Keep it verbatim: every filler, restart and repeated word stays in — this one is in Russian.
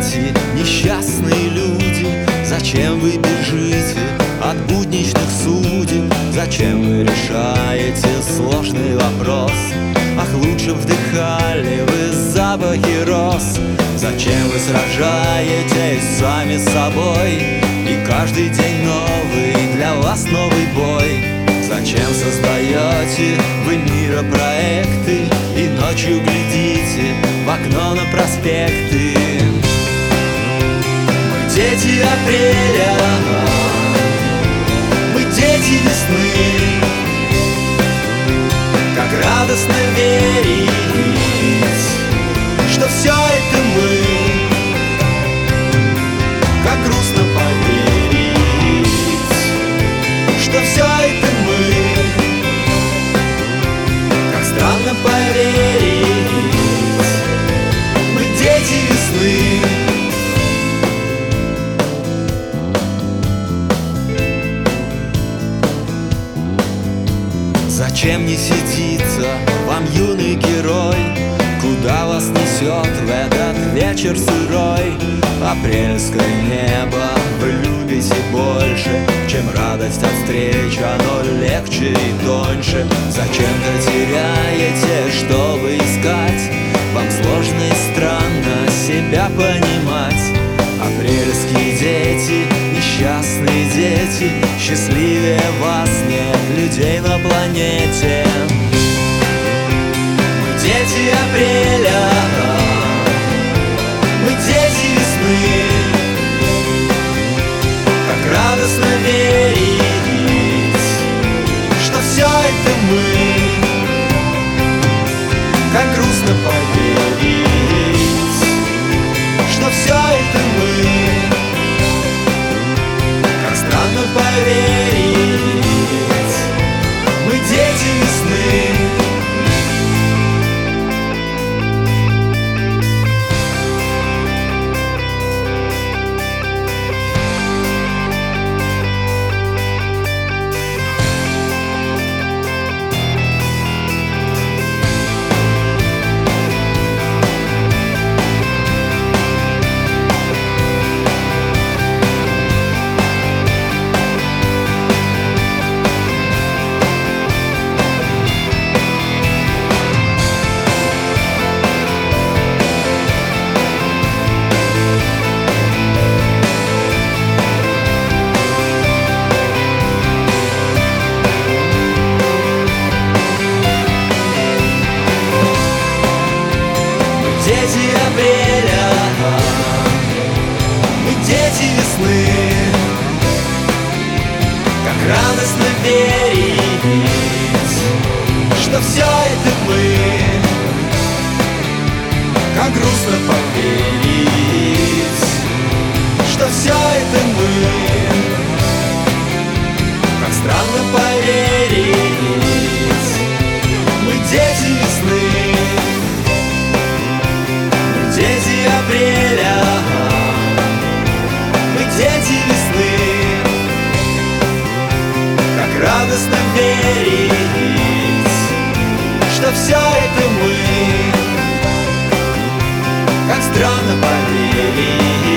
дети, несчастные люди, зачем вы бежите от будничных судеб? Зачем вы решаете сложный вопрос? Ах, лучше вдыхали вы запахи роз. Зачем вы сражаетесь сами с собой? И каждый день новый для вас новый бой. Зачем создаете вы миропроекты и ночью глядите в окно на проспекты? Мы дети апреля, мы дети весны. Как радостно верить, что все это мы. Как грустно поверить, что все это мы. Как странно поверить, мы дети весны. Зачем не сидится вам, юный герой? Куда вас несет в этот вечер сырой? Апрельское небо вы любите больше, чем радость от встречи, оно легче и тоньше. Зачем-то теряете, чтобы искать. Вам сложно и странно себя понимать. Апрельские дети, несчастные дети, счастливее вас нет людей на планете. Мы дети апреля, мы дети весны. Как радостно верить, что все это мы. Как грустно поверить, что все это мы. Как странно поверить, мы дети весны. Дети апреля, мы дети весны. Как радостно верить, что все это мы. Как грустно поверить, что все это мы. Как странно поверить, мы дети весны. Дети апреля, мы дети весны. Как радостно верить, что все это мы. Как странно поверить,